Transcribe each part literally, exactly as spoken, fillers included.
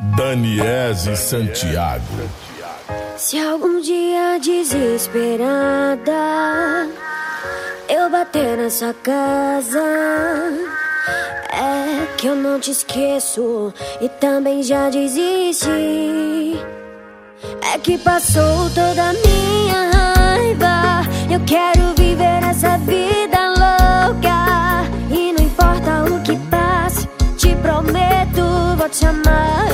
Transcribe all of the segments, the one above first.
Daniese Santiago. Se algum dia desesperada eu bater nessa casa, é que eu não te esqueço e também já desisti. É que passou toda a minha raiva, eu quero viver essa vida louca. E não importa o que passe, te prometo, vou te amar.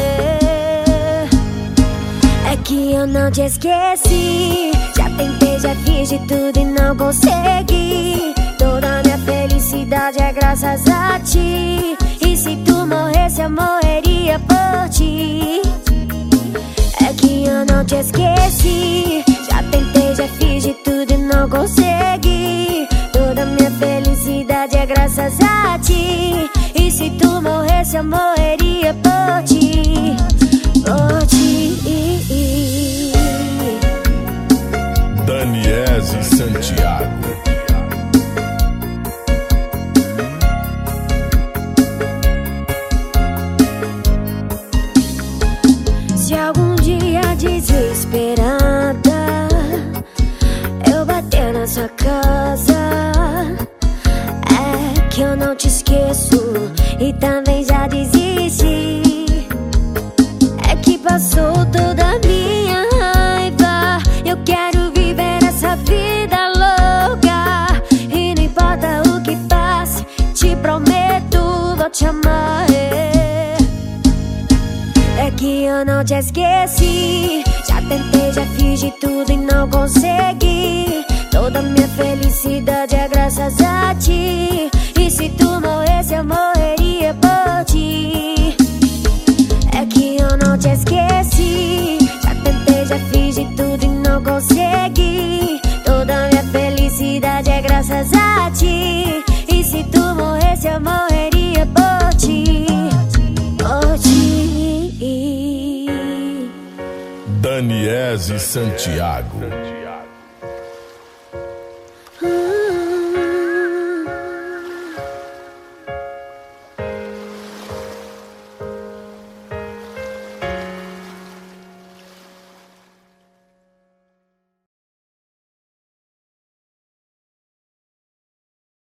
É que eu não te esqueci, já tentei, já fiz de tudo e não consegui. Toda minha felicidade é graças a ti. E se tu morresse eu morreria por ti. É que eu não te esqueci, já tentei, já fiz de tudo e não consegui. Toda minha felicidade é graças a ti. E se tu morresse eu morreria por ti, por ti. Daniese Santiago. Se algum dia desesperada eu bater nessa casa, é que eu não te esqueço e também já desisti. É que passou toda a minha raiva, eu quero viver essa vida louca. E não importa o que passe, te prometo, vou te amar. É que eu não te esqueci, já tentei, já fiz de tudo e não consegui. Toda minha felicidade é graças a ti. E se tu morresse eu morreria por ti. É que eu não te esqueci, já tentei, já fiz de tudo e não consegui. Toda minha felicidade é graças a ti. E se tu morresse eu morreria por ti, por ti. Daniese Santiago.